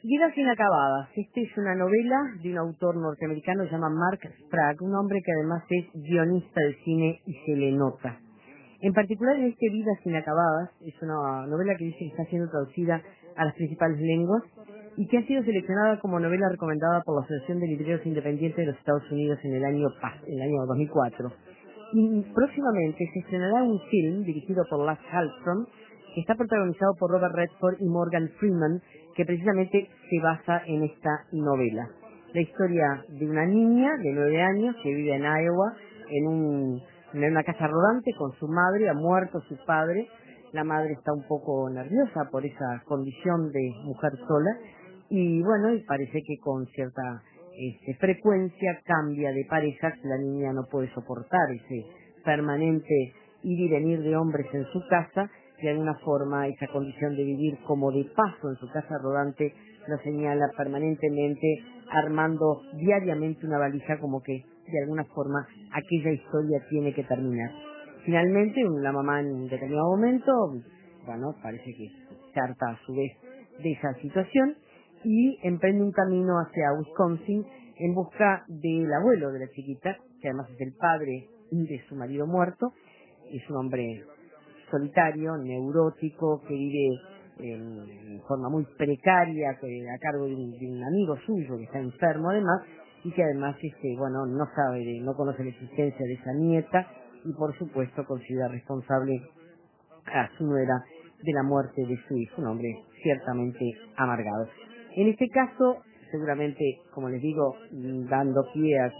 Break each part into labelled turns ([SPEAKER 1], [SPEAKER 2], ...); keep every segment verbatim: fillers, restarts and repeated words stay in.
[SPEAKER 1] Vidas inacabadas. Esta es una novela de un autor norteamericano que se llama Mark Sprague, un hombre que además es guionista de cine y se le nota. En particular en este Vidas inacabadas, es una novela que dice que está siendo traducida a las principales lenguas y que ha sido seleccionada como novela recomendada por la Asociación de Libreros Independientes de los Estados Unidos en el año, en el año dos mil cuatro. Y próximamente se estrenará un film dirigido por Lasse Hallström, que está protagonizado por Robert Redford y Morgan Freeman, que precisamente se basa en esta novela. La historia de una niña de nueve años que vive en Iowa, en, un, en una casa rodante con su madre, ha muerto su padre. La madre está un poco nerviosa por esa condición de mujer sola, y bueno, y parece que con cierta este, frecuencia cambia de parejas. La niña no puede soportar ese permanente ir y venir de hombres en su casa. De alguna forma esa condición de vivir como de paso en su casa rodante lo señala permanentemente, armando diariamente una valija, como que de alguna forma aquella historia tiene que terminar. Finalmente la mamá en un determinado momento, bueno, parece que se harta a su vez de esa situación y emprende un camino hacia Wisconsin en busca del abuelo de la chiquita, que además es el padre de su marido muerto. Es un hombre solitario, neurótico, que vive en forma muy precaria, que a cargo de un, de un amigo suyo que está enfermo además, y que además este, bueno, no sabe, de, no conoce la existencia de esa nieta, y por supuesto considera responsable a su nuera de la muerte de su hijo, un hombre ciertamente amargado. En este caso, seguramente, como les digo, dando pie a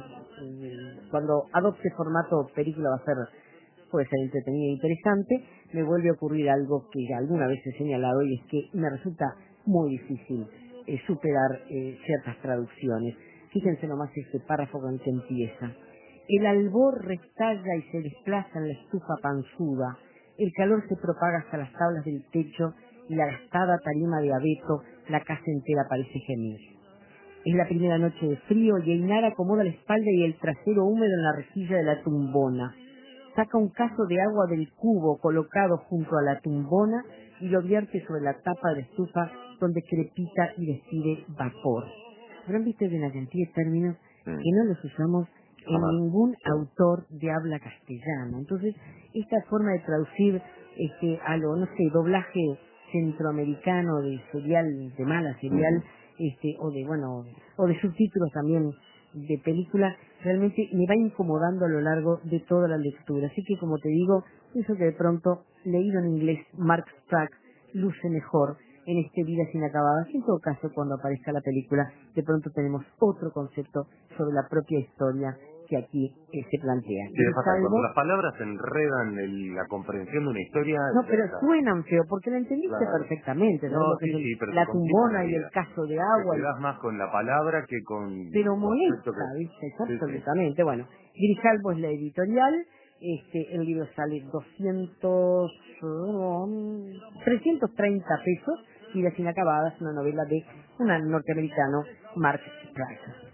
[SPEAKER 1] que cuando adopte formato película va a ser, puede ser entretenido e interesante, me vuelve a ocurrir algo que ya alguna vez he señalado, y es que me resulta muy difícil eh, superar eh, ciertas traducciones. Fíjense nomás este párrafo con el que empieza. El albor restalla y se desplaza en la estufa panzuda, el calor se propaga hasta las tablas del techo y la gastada tarima de abeto, la casa entera parece gemir. Es la primera noche de frío y Einara acomoda la espalda y el trasero húmedo en la rejilla de la tumbona. Saca un cazo de agua del cubo colocado junto a la tumbona y lo vierte sobre la tapa de la estufa, donde crepita y despide vapor. ¿Habrán visto de una cantidad de términos
[SPEAKER 2] Mm.
[SPEAKER 1] que no los usamos en
[SPEAKER 2] Jamás.
[SPEAKER 1] ningún
[SPEAKER 2] Sí.
[SPEAKER 1] autor de habla castellana? Entonces, esta forma de traducir este, a lo, no sé, doblaje centroamericano de serial, de mala serial, este, o de, bueno, o de subtítulos también de película, realmente me va incomodando a lo largo de toda la lectura. Así que, como te digo, eso que de pronto, leído en inglés, Mark Sprague luce mejor en este Vidas inacabadas. En todo caso, cuando aparezca la película, de pronto tenemos otro concepto sobre la propia historia que aquí eh, se plantea.
[SPEAKER 2] Sí,
[SPEAKER 1] Y
[SPEAKER 2] es
[SPEAKER 1] es
[SPEAKER 2] fatal. Cuando
[SPEAKER 1] algo...
[SPEAKER 2] las palabras enredan el- la comprensión de una historia,
[SPEAKER 1] No,
[SPEAKER 2] ya
[SPEAKER 1] pero
[SPEAKER 2] está.
[SPEAKER 1] suenan feo, porque lo entendiste
[SPEAKER 2] Claro.
[SPEAKER 1] perfectamente, ¿sabes
[SPEAKER 2] No,
[SPEAKER 1] lo que
[SPEAKER 2] sí,
[SPEAKER 1] es el-
[SPEAKER 2] sí, pero te
[SPEAKER 1] la
[SPEAKER 2] complican la
[SPEAKER 1] tumbona y el
[SPEAKER 2] vida.
[SPEAKER 1] caso de
[SPEAKER 2] Te
[SPEAKER 1] agua? Y
[SPEAKER 2] quedas más con la palabra que con
[SPEAKER 1] pero
[SPEAKER 2] el concepto
[SPEAKER 1] molesta,
[SPEAKER 2] que...
[SPEAKER 1] ¿viste?
[SPEAKER 2] Sí, sí.
[SPEAKER 1] Absolutamente. Bueno, Grijalbo es la editorial, este, el libro sale doscientos, um, trescientos treinta pesos, y Vidas inacabadas, una novela de un norteamericano, Mark Sprague.